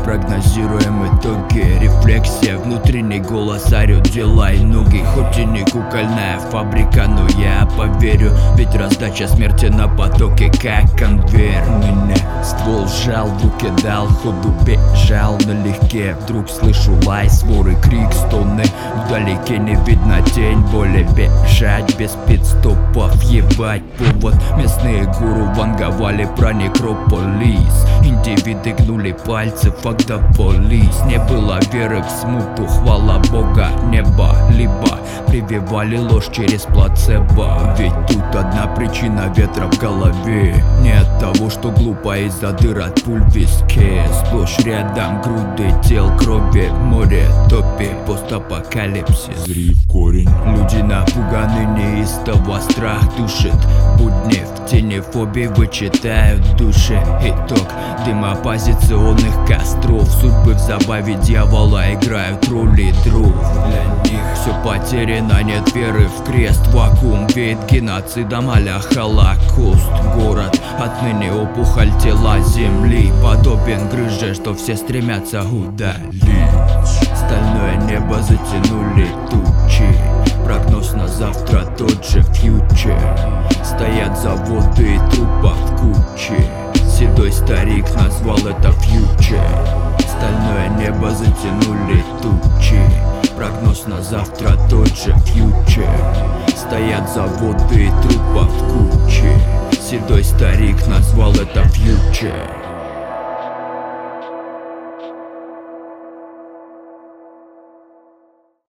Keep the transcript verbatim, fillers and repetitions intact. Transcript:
Прогнозируем итоги, рефлексия, внутренний голос орёт: делай ноги. Хоть и не кукольная фабрика, но я поверю, ведь раздача смерти на потоке, как конвейер. Меня ствол сжал, в руке дал, ходу бежал налегке. Вдруг слышу лай, своры, крик, стоны, вдалеке не видно тень боли. Бежать без пит-стопов, ебать повод. Местные гуру ванговали про некрополис. Индивиды гнули пальцы, fuck the police. Не было веры в смуту, хвала бога неба. Либо прививали ложь через плацебо. Ведь тут одна причина: ветра в голове. Не от того, что глупо, из-за дыр от пуль в виске. Сплошь рядом груды тел, крови, море, топи, постапокалипсис. Зри в корень. Люди напуганы неистово, страх душит. Будни в тени фобии вычитают души. Итог дым оппозиционных костров. Судьбы в забаве дьявола играют роли дров. Для них все потеряно, нет веры в крест. Вакуум веет геноцидом а-ля Холокост. Город отныне опухоль тела земли, подобен грыже, что все стремятся удалить. Стальное небо затянули тучи. Прогноз на завтра тот же фьючер. Стоят заводы и трупов в куче. Седой старик назвал это фьючер. Стальное небо затянули тучи. Прогноз на завтра тот же фьючер. Стоят заводы и трупов в куче. Седой старик назвал это фьючер.